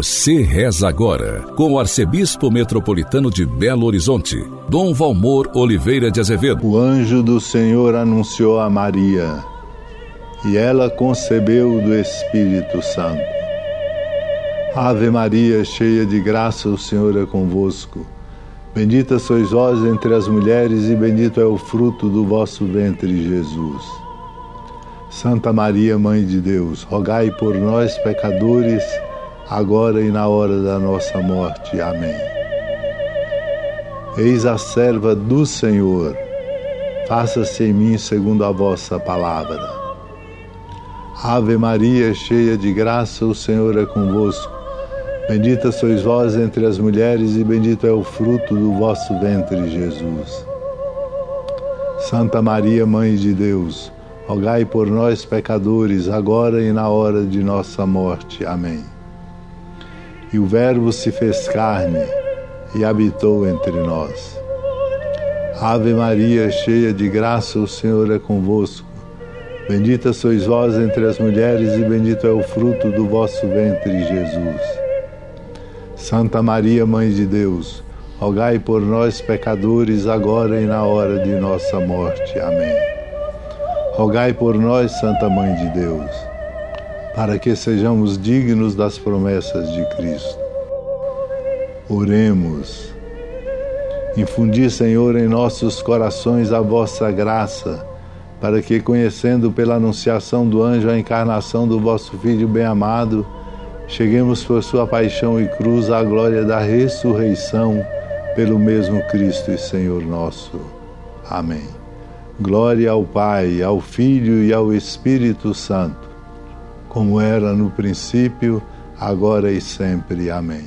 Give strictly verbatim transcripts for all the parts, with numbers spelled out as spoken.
Você reza agora com o arcebispo metropolitano de Belo Horizonte, Dom Valmor Oliveira de Azevedo. O anjo do Senhor anunciou a Maria, e ela concebeu do Espírito Santo. Ave Maria, cheia de graça, o Senhor é convosco. Bendita sois vós entre as mulheres, e bendito é o fruto do vosso ventre, Jesus. Santa Maria, Mãe de Deus, rogai por nós, pecadores, agora e na hora da nossa morte. Amém. Eis a serva do Senhor, faça-se em mim segundo a vossa palavra. Ave Maria, cheia de graça, o Senhor é convosco. Bendita sois vós entre as mulheres, e bendito é o fruto do vosso ventre, Jesus. Santa Maria, Mãe de Deus, rogai por nós, pecadores, agora e na hora de nossa morte. Amém. E o Verbo se fez carne e habitou entre nós. Ave Maria, cheia de graça, o Senhor é convosco. Bendita sois vós entre as mulheres, e bendito é o fruto do vosso ventre, Jesus. Santa Maria, Mãe de Deus, rogai por nós, pecadores, agora e na hora de nossa morte. Amém. Rogai por nós, Santa Mãe de Deus, para que sejamos dignos das promessas de Cristo. Oremos. Infundi, Senhor, em nossos corações a vossa graça, para que, conhecendo pela anunciação do anjo a encarnação do vosso Filho bem-amado, cheguemos por sua paixão e cruz à glória da ressurreição, pelo mesmo Cristo e Senhor nosso. Amém. Glória ao Pai, ao Filho e ao Espírito Santo, como era no princípio, agora e sempre. Amém.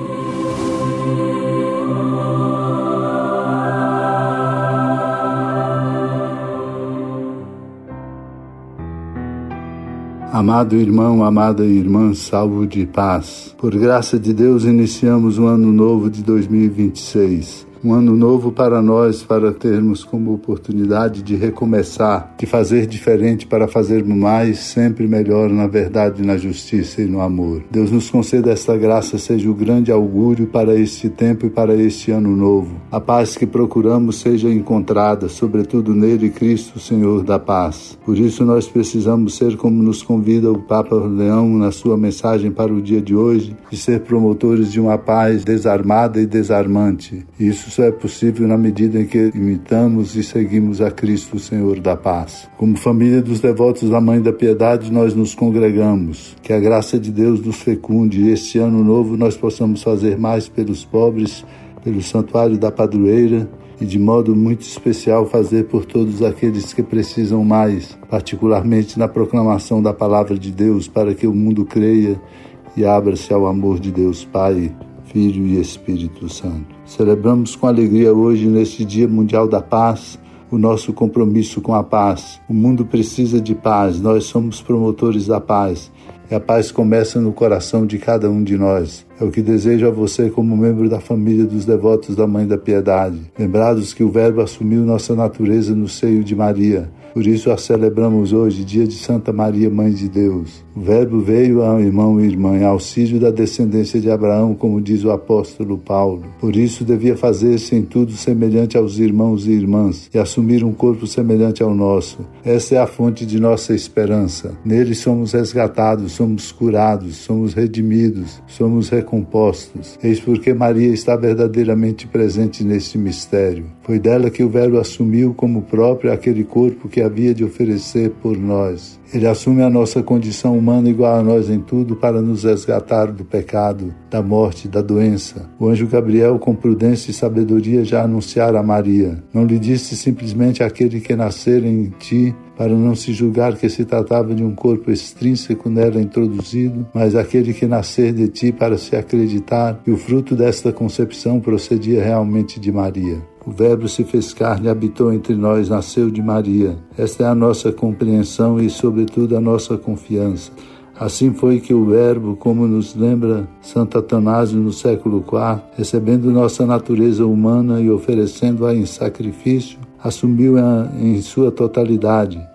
Amado irmão, amada irmã, salvo de paz. Por graça de Deus, iniciamos um ano novo de dois mil e vinte e seis. Um ano novo para nós, para termos como oportunidade de recomeçar, de fazer diferente para fazermos mais, sempre melhor na verdade, na justiça e no amor. Deus nos conceda esta graça, seja o grande augúrio para este tempo e para este ano novo. A paz que procuramos seja encontrada, sobretudo nele, Cristo, Senhor da paz. Por isso nós precisamos ser, como nos convida o Papa Leão na sua mensagem para o dia de hoje, de ser promotores de uma paz desarmada e desarmante. Isso só é possível na medida em que imitamos e seguimos a Cristo, o Senhor da paz. Como família dos devotos da Mãe da Piedade, nós nos congregamos. Que a graça de Deus nos fecunde e este ano novo nós possamos fazer mais pelos pobres, pelo Santuário da Padroeira e de modo muito especial fazer por todos aqueles que precisam mais, particularmente na proclamação da Palavra de Deus, para que o mundo creia e abra-se ao amor de Deus Pai, Filho e Espírito Santo. Celebramos com alegria hoje, neste Dia Mundial da Paz, o nosso compromisso com a paz. O mundo precisa de paz, nós somos promotores da paz. E a paz começa no coração de cada um de nós. É o que desejo a você como membro da família dos devotos da Mãe da Piedade. Lembrados que o Verbo assumiu nossa natureza no seio de Maria. Por isso a celebramos hoje, dia de Santa Maria, Mãe de Deus. O Verbo veio ao irmão e irmã, em auxílio da descendência de Abraão, como diz o apóstolo Paulo. Por isso devia fazer-se em tudo semelhante aos irmãos e irmãs, e assumir um corpo semelhante ao nosso. Essa é a fonte de nossa esperança. Nele somos resgatados, somos curados, somos redimidos, somos recompostos. Eis porque Maria está verdadeiramente presente neste mistério. Foi dela que o Verbo assumiu como próprio aquele corpo que havia de oferecer por nós. Ele assume a nossa condição humana igual a nós em tudo para nos resgatar do pecado, da morte, da doença. O anjo Gabriel, com prudência e sabedoria, já anunciara a Maria. Não lhe disse simplesmente aquele que nascer em ti, para não se julgar que se tratava de um corpo extrínseco nela introduzido, mas aquele que nascer de ti, para se acreditar que o fruto desta concepção procedia realmente de Maria. O Verbo se fez carne e habitou entre nós, nasceu de Maria. Esta é a nossa compreensão e, sobretudo, a nossa confiança. Assim foi que o Verbo, como nos lembra Santo Atanásio no século quarto, recebendo nossa natureza humana e oferecendo-a em sacrifício, assumiu-a em sua totalidade,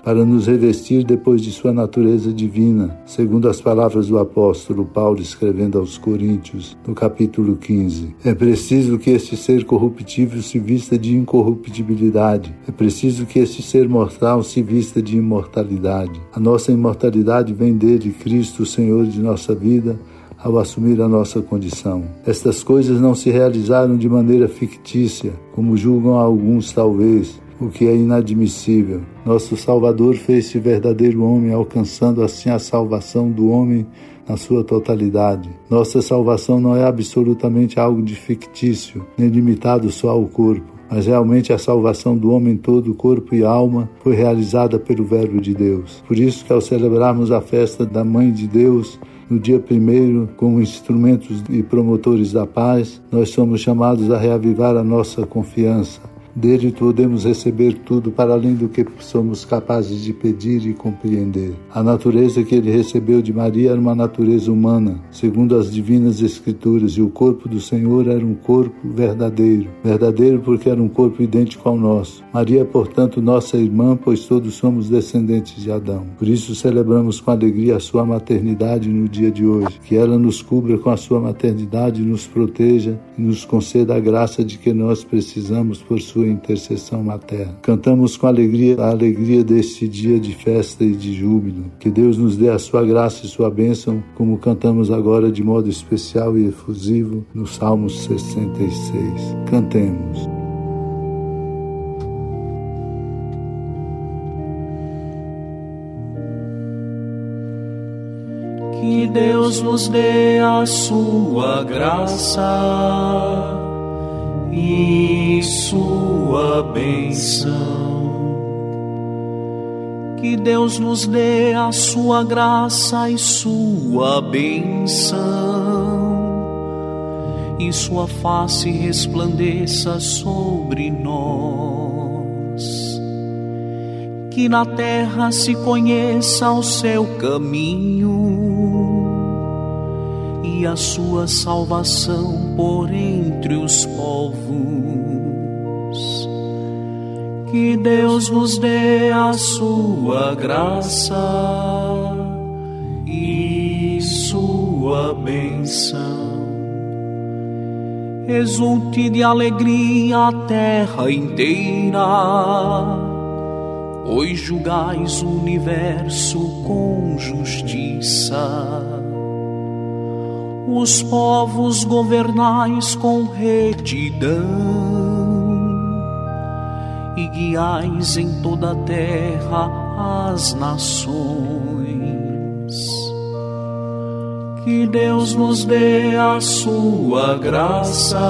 para nos revestir depois de sua natureza divina, segundo as palavras do apóstolo Paulo escrevendo aos Coríntios, no capítulo quinze. É preciso que este ser corruptível se vista de incorruptibilidade. É preciso que este ser mortal se vista de imortalidade. A nossa imortalidade vem dele, Cristo, o Senhor de nossa vida, ao assumir a nossa condição. Estas coisas não se realizaram de maneira fictícia, como julgam alguns talvez, o que é inadmissível. Nosso Salvador fez-se verdadeiro homem, alcançando assim a salvação do homem na sua totalidade. Nossa salvação não é absolutamente algo de fictício, nem limitado só ao corpo, mas realmente a salvação do homem todo, corpo e alma, foi realizada pelo Verbo de Deus. Por isso que ao celebrarmos a festa da Mãe de Deus, no dia primeiro, como instrumentos e promotores da paz, nós somos chamados a reavivar a nossa confiança. Dele podemos receber tudo para além do que somos capazes de pedir e compreender. A natureza que ele recebeu de Maria era uma natureza humana, segundo as divinas escrituras, e o corpo do Senhor era um corpo verdadeiro. Verdadeiro porque era um corpo idêntico ao nosso. Maria é, portanto, nossa irmã, pois todos somos descendentes de Adão. Por isso celebramos com alegria a sua maternidade no dia de hoje. Que ela nos cubra com a sua maternidade, nos proteja e nos conceda a graça de que nós precisamos por sua intercessão materna. Cantamos com alegria a alegria deste dia de festa e de júbilo. Que Deus nos dê a sua graça e sua bênção, como cantamos agora de modo especial e efusivo no Salmo sessenta e seis. Cantemos. Que Deus nos dê a sua graça e sua bênção. Que Deus nos dê a sua graça e sua bênção, e sua face resplandeça sobre nós. Que na terra se conheça o seu caminho e a sua salvação por entre os povos. Que Deus nos dê a sua graça e sua bênção. Exulte de alegria a terra inteira, pois julgais o universo com justiça. Os povos governais com retidão e guiais em toda a terra as nações. Que Deus nos dê a sua graça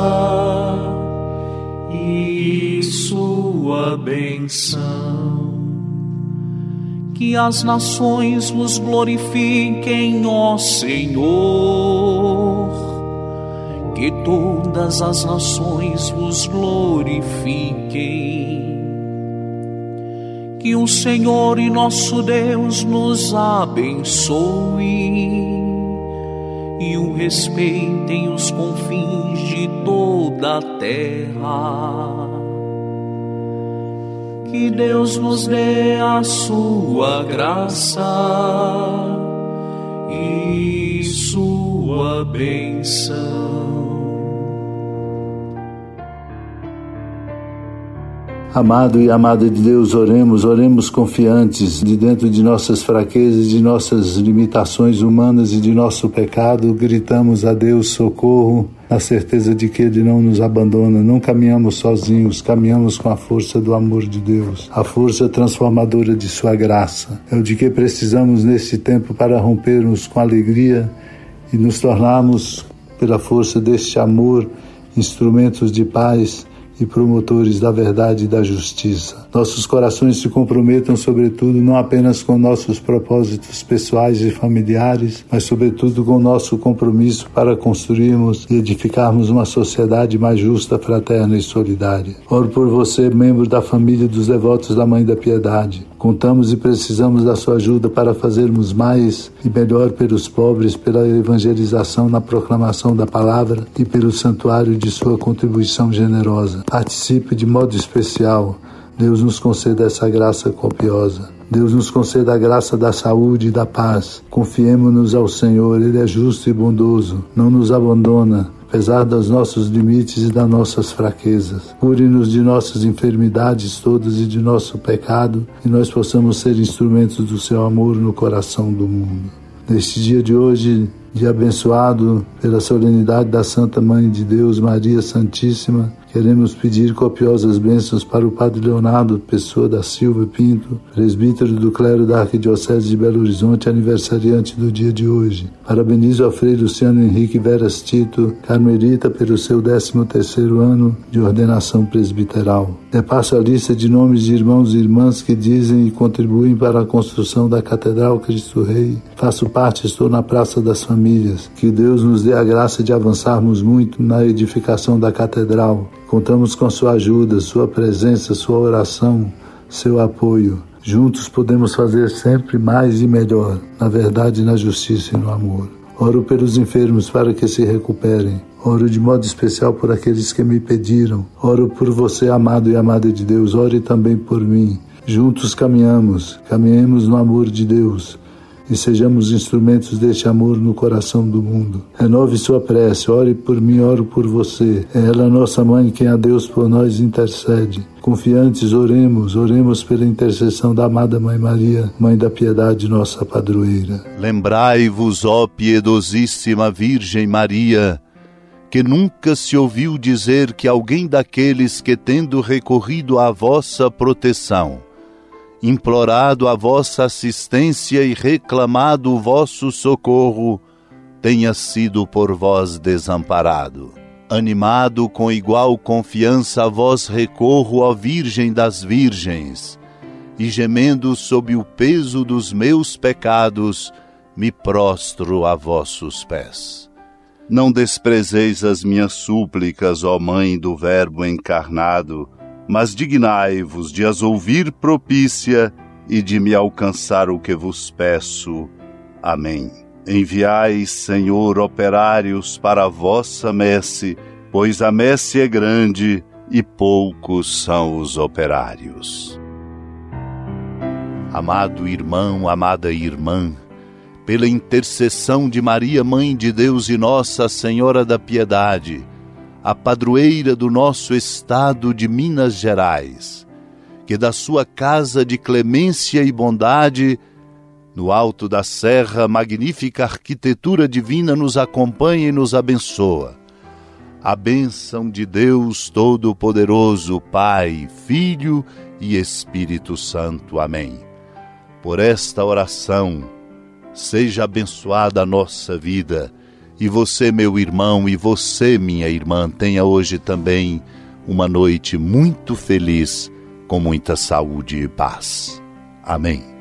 e sua bênção. Que as nações vos glorifiquem, ó Senhor. Que todas as nações vos glorifiquem. Que o Senhor e nosso Deus nos abençoe e o respeitem os confins de toda a terra. Que Deus nos dê a sua graça e sua bênção. Amado e amada de Deus, oremos, oremos confiantes de dentro de nossas fraquezas, de nossas limitações humanas e de nosso pecado. Gritamos a Deus socorro, na certeza de que Ele não nos abandona. Não caminhamos sozinhos, caminhamos com a força do amor de Deus, a força transformadora de sua graça. É o de que precisamos nesse tempo para rompermos com alegria e nos tornarmos, pela força deste amor, instrumentos de paz e promotores da verdade e da justiça. Nossos corações se comprometam, sobretudo, não apenas com nossos propósitos pessoais e familiares, mas, sobretudo, com o nosso compromisso para construirmos e edificarmos uma sociedade mais justa, fraterna e solidária. Oro por você, membro da família dos devotos da Mãe da Piedade. Contamos e precisamos da sua ajuda para fazermos mais e melhor pelos pobres, pela evangelização na proclamação da palavra e pelo santuário de sua contribuição generosa. Participe de modo especial Deus nos conceda essa graça copiosa. Deus nos conceda a graça da saúde e da paz. Confiemo-nos ao Senhor, Ele é justo e bondoso, não nos abandona, apesar dos nossos limites e das nossas fraquezas. Cure-nos de nossas enfermidades todas e de nosso pecado, e nós possamos ser instrumentos do seu amor no coração do mundo. Neste dia de hoje, dia abençoado pela solenidade da Santa Mãe de Deus, Maria Santíssima, queremos pedir copiosas bênçãos para o Padre Leonardo Pessoa da Silva Pinto, presbítero do clero da Arquidiocese de Belo Horizonte, aniversariante do dia de hoje. Parabenizo ao Frei Luciano Henrique Veras Tito, carmelita, pelo seu décimo terceiro ano de ordenação presbiteral. Repasso a lista de nomes de irmãos e irmãs que dizem e contribuem para a construção da Catedral Cristo Rei. Faço parte, estou na Praça das Famílias. Que Deus nos dê a graça de avançarmos muito na edificação da Catedral. Contamos com sua ajuda, sua presença, sua oração, seu apoio. Juntos podemos fazer sempre mais e melhor, na verdade, na justiça e no amor. Oro pelos enfermos para que se recuperem. Oro de modo especial por aqueles que me pediram. Oro por você, amado e amada de Deus. Ore também por mim. Juntos caminhamos, caminhemos no amor de Deus e sejamos instrumentos deste amor no coração do mundo. Renove sua prece, ore por mim, oro por você. É ela, nossa mãe, quem a Deus por nós intercede. Confiantes, oremos, oremos pela intercessão da amada Mãe Maria, Mãe da Piedade, nossa padroeira. Lembrai-vos, ó piedosíssima Virgem Maria, que nunca se ouviu dizer que alguém daqueles que, tendo recorrido à vossa proteção, implorado a vossa assistência e reclamado o vosso socorro, tenha sido por vós desamparado. Animado com igual confiança a vós recorro, ó Virgem das Virgens, e gemendo sob o peso dos meus pecados, me prostro a vossos pés. Não desprezeis as minhas súplicas, ó Mãe do Verbo encarnado, mas dignai-vos de as ouvir propícia e de me alcançar o que vos peço. Amém. Enviai, Senhor, operários para a vossa messe, pois a messe é grande e poucos são os operários. Amado irmão, amada irmã, pela intercessão de Maria, Mãe de Deus e Nossa Senhora da Piedade, a padroeira do nosso estado de Minas Gerais, que da sua casa de clemência e bondade, no alto da serra, magnífica arquitetura divina nos acompanha e nos abençoa. A bênção de Deus Todo-Poderoso, Pai, Filho e Espírito Santo. Amém. Por esta oração, seja abençoada a nossa vida. E você, meu irmão, e você, minha irmã, tenha hoje também uma noite muito feliz, com muita saúde e paz. Amém.